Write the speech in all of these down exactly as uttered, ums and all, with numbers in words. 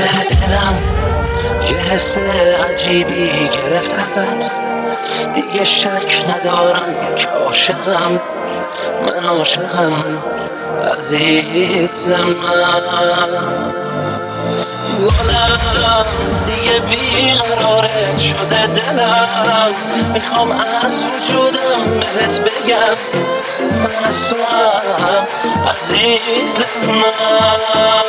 دلم یه حس عجیبی گرفت ازت، دیگه شک ندارم که عاشقم، من عاشقم عزیز من. گلم دیگه بیقرارت شده دلم، میخوام از وجودم بهت بگم من از تو هم عزیز من.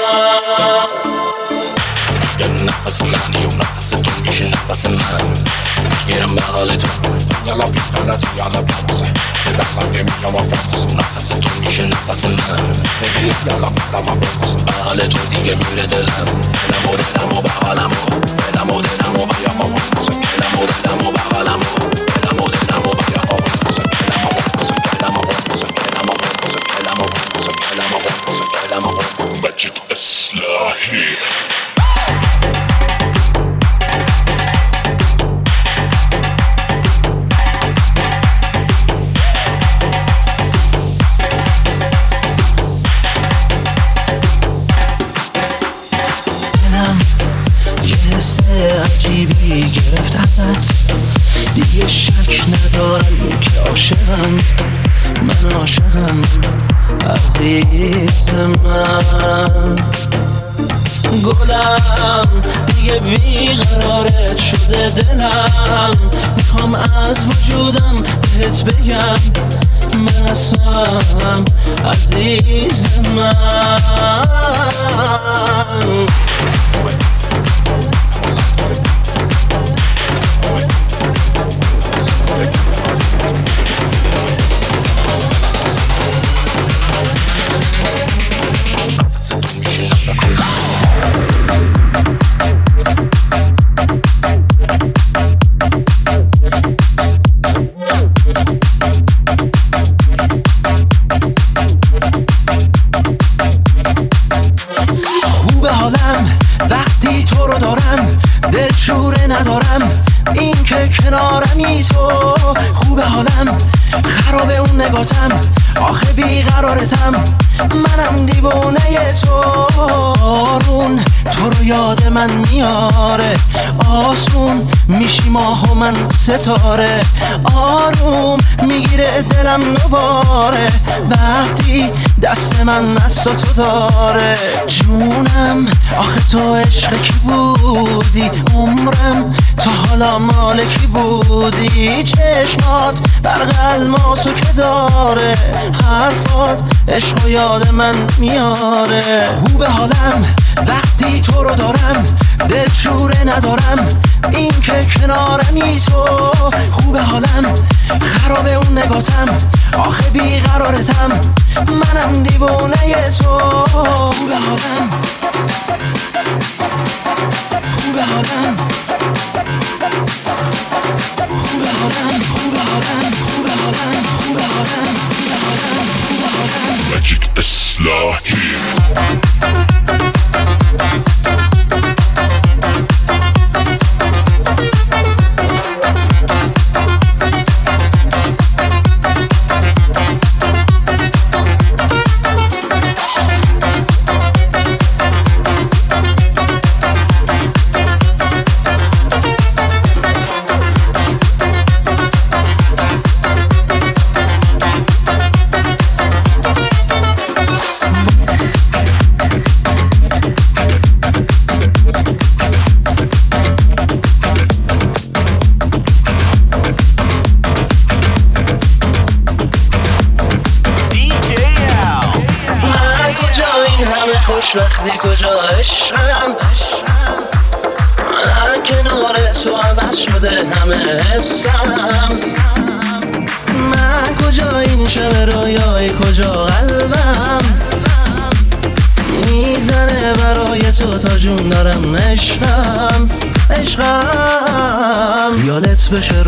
یه نفس منی و نفس تو میشه نفس من، میرم به حال تو یالا بیس غلطی یالا بامسه یه دستم که میام آفرس، نفس تو میشه نفس من، نگیریس یالا بدم آفرس، به حال تو دیگه میره دلم، دلم و دلم و به حالم و دلم و دلم و بیام آفرس، دلم و دلم و به حالم و دلم و دلم و بیام آفرس، دلم آفرس، دلم آفرس، دلم آفرس، دلم آفرس، دلم آفرس، دلم آفرس. مجید اصلاحی عجیبی گرفت ازت، دیگه شک ندارم که عاشقم، من عاشقم عزیز من. گلم دیگه بیقرارت شده دلم، میخوام از وجودم بهت بگم من هستم عزیز من. خوبه حالم وقتی تو رو دارم، دلشوره ندارم این که کنارمی تو. خوبه حالم خرابه اون نگاتم، آخه بیقرارتم منم دیوونه تو. آرون تو رو یاد من میاره، آسون میشی ماه و من ستاره، آروم میگیره دلم دوباره وقتی دست من از تو داره. جونم آخه تو عشق کی بودی، عمرم تا حالا مال کی بودی، چشمات برق الماسو که داره، حرفات عشق و یاد من میاره. خوبه حالم وقتی تو رو دارم، دلشوره ندارم این که کنارمی تو. خوبه حالم خرابه اون نگاتم، آخه بیقرارتم منم دیوونه تو. خوبه حالم خوبه حالم خوبه حالم خوبه حالم خوبه حالم خوبه حالم خوبه حالم خوبه حالم. مجید اصلاحی خوشبختی کجا عشقم، من کنار تو عوض شده همه حسم. من کجا این شب رویای کجا قلبم میزنه برای تو تا جون دارم عشقم عشقم. یادت بشه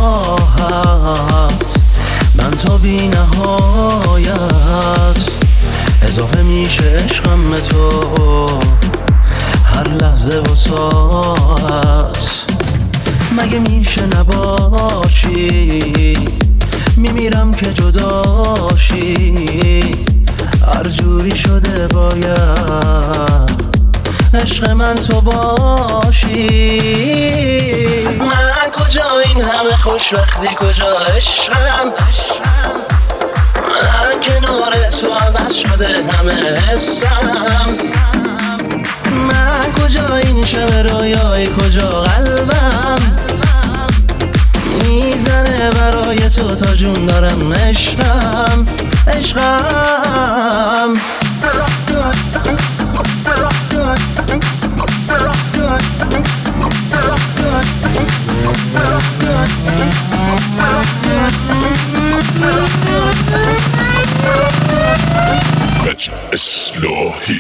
راحت من تا بی نهایت، اضافه میشه عشقم به تو هر لحظه و ساعت. مگه میشه نباشی، میمیرم که جداشی، هر جوری شده باید عشق من تو باشی. من کجا این همه خوشبختی، کجا عشقم؟ من کنار تو عوض شده همه حسم. من کجا این شب رویای، کجا قلبم میزنه برای تو تا جون دارم. عشقم عشقم مجد اصلاحی.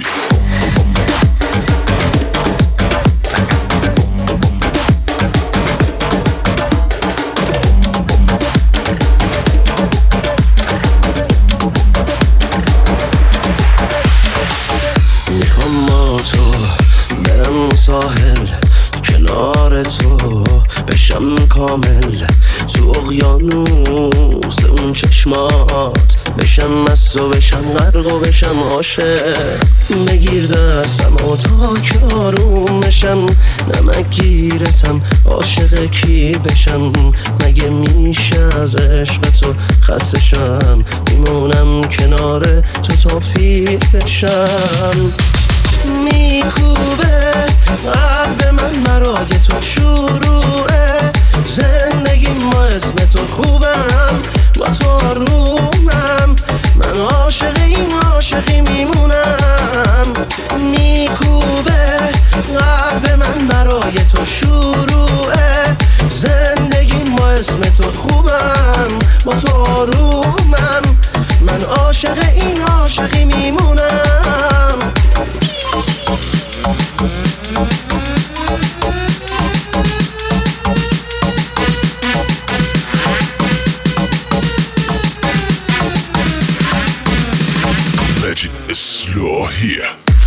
میخوام با تو برم ساحل، کنار تو بشم کامل، تو اقیانوس اون چشمات بشم مست و بشم غرق و بشم عاشق. بگیر دستم و تا که آروم بشم، نمک گیرتم عاشق کی بشم؟ مگه میشه از عشق تو خسته شم؟ میمونم کنار تو تا پیر بشم. میکوبه قلب من برای تو شروعه زندگی، ما اسم تو خوبم، با تو آرومم. من عاشق این عاشقی میمونم. میکوبه قلب من برای تو شروعه زندگی، ما اسم تو خوبم، با تو آرومم. من عاشق این عاشقی میمونم. مجد اصلاحی.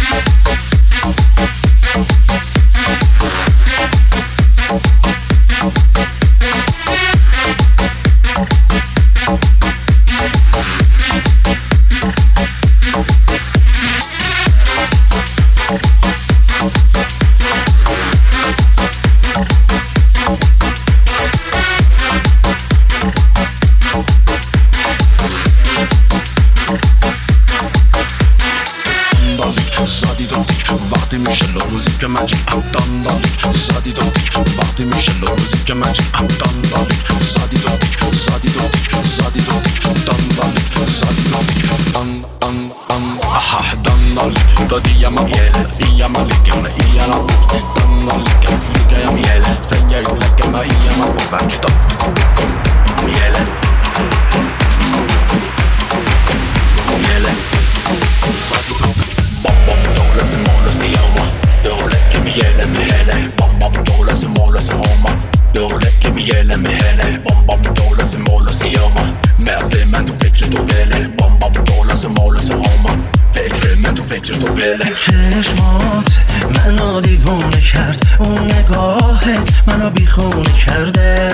وقتی میشه روزی که من جیبم داندالیک زدی دو تیک. وقتی میشه روزی که من جیبم داندالیک زدی دو تیک زدی دو تیک زدی دو تیک داندالیک زدی دو تیک دان دان دان آها داندالیک دادیم میل ایم لیکن ایم داندالیک میگم میل سنگی لکه ما ایم و بک داد میل میل زدی دو تیک دولت مولا سیاما دولت که میله مهله بام بام دولت مولا سهاما دولت که میله مهله بام بام دولت مولا سیاما مرزه من تو فکر تو بله بام بام دولت مولا سهاما فکر من تو فکر تو بله. چشمات منو دیوونه کرد، اون نگاهت منو بیخونه کرده.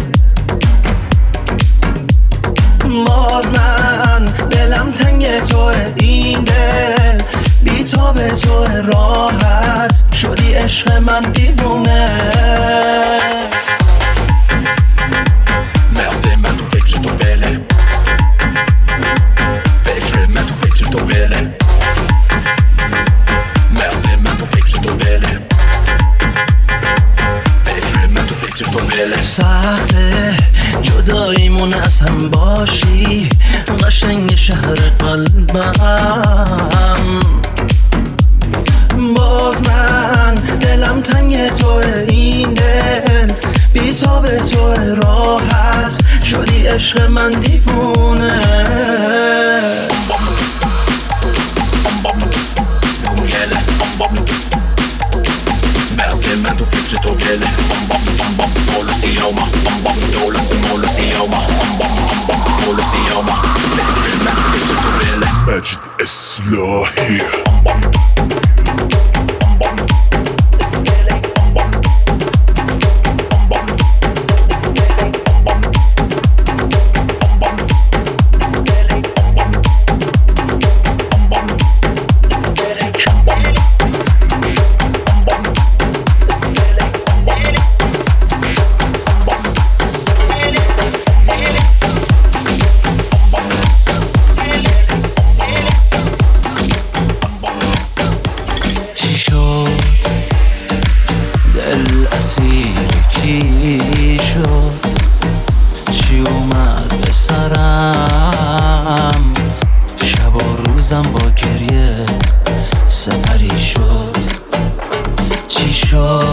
باز من دلم تنگ توه، این دل بی تا به تو راحت شدی عشق من دیوونه. مرزه من تو فکر تو بله فکر من تو فکر تو بله مرزه من تو فکر تو بله فکر من تو فکر تو بله. سخته جداییمون از هم باشی، قشنگ شهر قلبم. باز من دلم تنگ توه، این دل بی تا به تو راحت شدی عشق من دیوونه. مرزه من تو فکر تو گله بام بام بام بام دولو سیاما بام بام دولو سیمولو سیاما بام بام بام بام دولو سیاما فکر من تو فکر تو گله. مجد اصلاحی. بام بام شد چی شد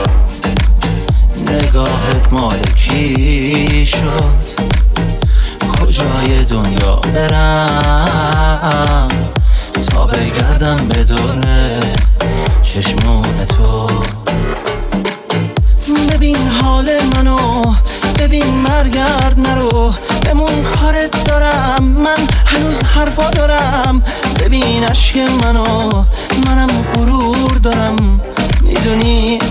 نگاهت مال کی شد کجای دنیا برم تا بگردم به دوره چشمون تو ببین حال منو ببین برگرد نرو بمون کارت دارم من هنوز حرفا دارم ببین عشق منو منم غرور دارم میدونی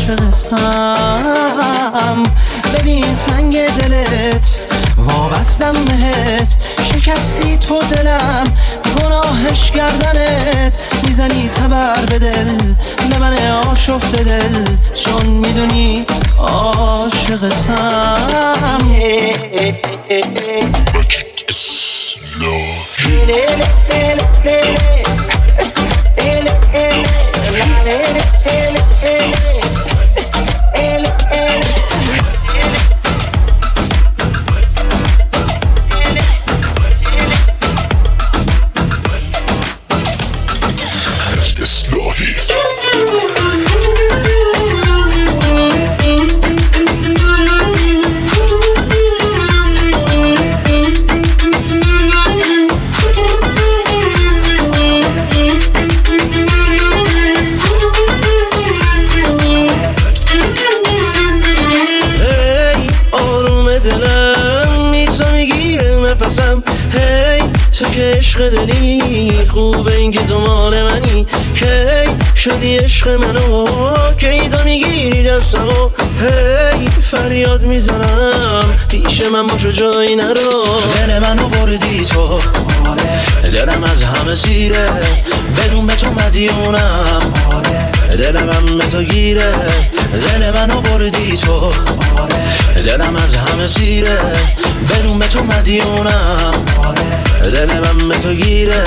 عاشقتم ببین سنگ دلت وابستم بهت شکستی تو دلم گناهش گردنت میزنی تبر به دل به من آشفته دل چون میدونی عاشقتم هی تو که عشق دلی خوبه این که تو مال منی کی شدی عشق منو کی تو میگیری دستمو هی فریاد میزنم پیش من باشو جایی نرو دل منو بردی تو دلم از همه سیره بدون به تو مدیونم دل من به تو گیره دل منو بردی تو دلم از همه سیره بدون به تو مدیونم دل من به تو گیره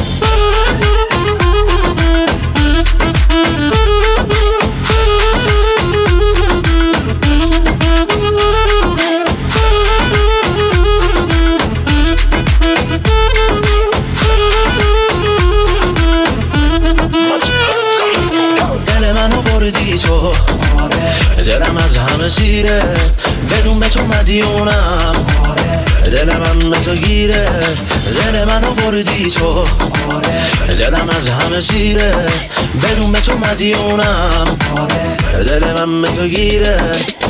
دل منو بردی تو دلم از همه سیره بدون به تو مدیونم دل من به تو گیره دل منو بردی تو دلم از همه سیره بدون به تو مدیونم دل من به تو گیره